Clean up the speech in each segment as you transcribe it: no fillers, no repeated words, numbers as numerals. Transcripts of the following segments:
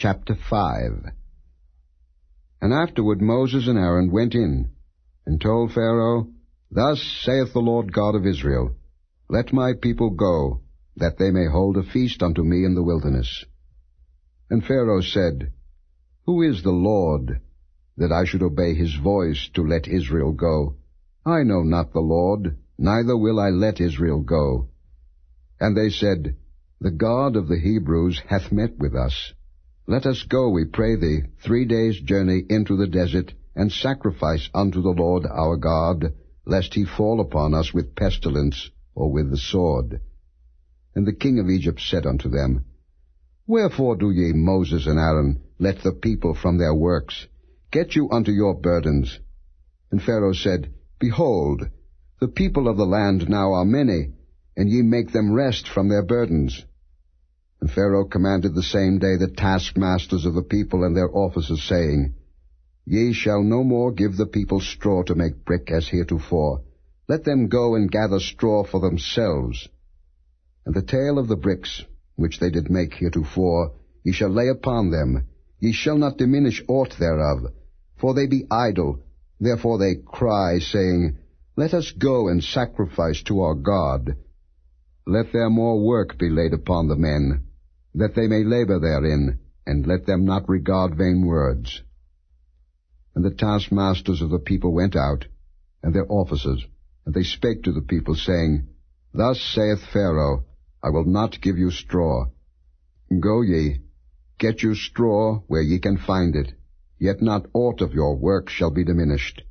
Chapter 5. And afterward Moses and Aaron went in, and told Pharaoh, Thus saith the Lord God of Israel, Let my people go, that they may hold a feast unto me in the wilderness. And Pharaoh said, Who is the Lord, that I should obey his voice to let Israel go? I know not the Lord, neither will I let Israel go. And they said, The God of the Hebrews hath met with us. Let us go, we pray thee, 3 days' journey into the desert, and sacrifice unto the Lord our God, lest he fall upon us with pestilence, or with the sword. And the king of Egypt said unto them, Wherefore do ye, Moses and Aaron, let the people from their works? Get you unto your burdens. And Pharaoh said, Behold, the people of the land now are many, and ye make them rest from their burdens. And Pharaoh commanded the same day the taskmasters of the people and their officers, saying, Ye shall no more give the people straw to make brick as heretofore. Let them go and gather straw for themselves. And the tale of the bricks, which they did make heretofore, ye shall lay upon them. Ye shall not diminish aught thereof, for they be idle. Therefore they cry, saying, Let us go and sacrifice to our God. Let their more work be laid upon the men, that they may labor therein, and let them not regard vain words. And the taskmasters of the people went out, and their officers, and they spake to the people, saying, Thus saith Pharaoh, I will not give you straw. Go ye, get you straw where ye can find it, yet not aught of your work shall be diminished.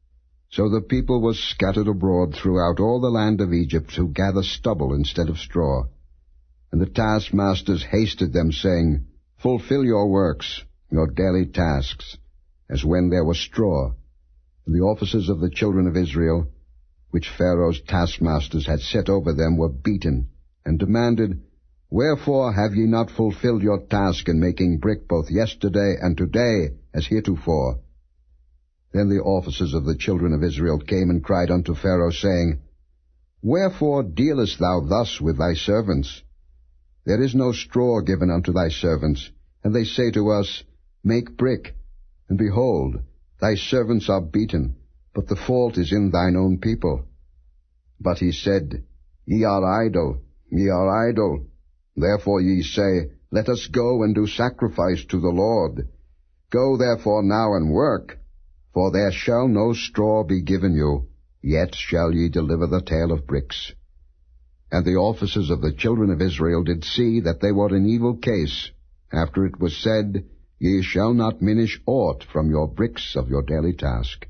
So the people was scattered abroad throughout all the land of Egypt, to gather stubble instead of straw. And the taskmasters hasted them, saying, Fulfill your works, your daily tasks, as when there was straw. And the officers of the children of Israel, which Pharaoh's taskmasters had set over them, were beaten, and demanded, Wherefore have ye not fulfilled your task in making brick both yesterday and today, as heretofore? Then the officers of the children of Israel came and cried unto Pharaoh, saying, Wherefore dealest thou thus with thy servants? There is no straw given unto thy servants, and they say to us, Make brick. And behold, thy servants are beaten, but the fault is in thine own people. But he said, Ye are idle, ye are idle. Therefore ye say, Let us go and do sacrifice to the Lord. Go therefore now and work, for there shall no straw be given you, yet shall ye deliver the tale of bricks. And the officers of the children of Israel did see that they were in evil case, after it was said, Ye shall not minish aught from your bricks of your daily task.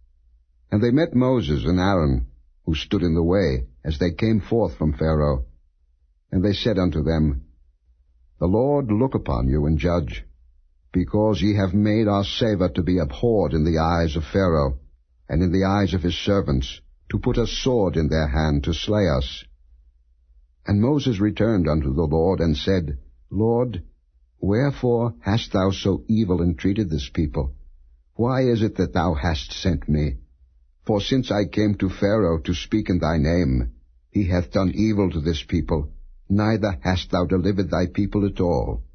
And they met Moses and Aaron, who stood in the way, as they came forth from Pharaoh. And they said unto them, The Lord look upon you and judge, because ye have made our savour to be abhorred in the eyes of Pharaoh, and in the eyes of his servants, to put a sword in their hand to slay us. And Moses returned unto the Lord, and said, Lord, wherefore hast thou so evil entreated this people? Why is it that thou hast sent me? For since I came to Pharaoh to speak in thy name, he hath done evil to this people, neither hast thou delivered thy people at all.